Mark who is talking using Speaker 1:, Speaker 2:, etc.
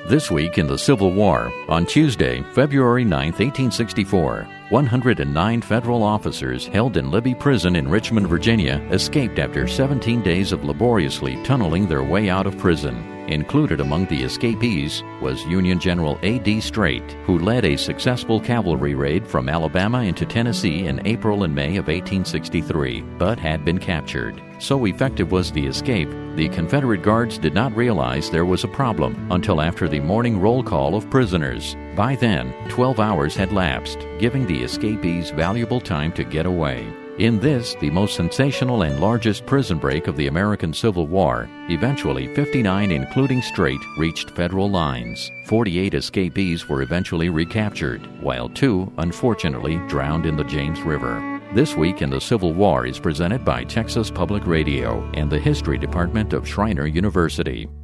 Speaker 1: This week in the Civil War, on Tuesday, February 9, 1864, 109 federal officers held in Libby Prison in Richmond, Virginia, escaped after 17 days of laboriously tunneling their way out of prison. Included among the escapees was Union General A.D. Streight, who led a successful cavalry raid from Alabama into Tennessee in April and May of 1863, but had been captured. So effective was the escape, the Confederate guards did not realize there was a problem until after the morning roll call of prisoners. By then, 12 hours had lapsed, giving the escapees valuable time to get away. In this, the most sensational and largest prison break of the American Civil War, eventually 59, including Streight, reached federal lines. 48 escapees were eventually recaptured, while 2, unfortunately, drowned in the James River. This Week in the Civil War is presented by Texas Public Radio and the History Department of Schreiner University.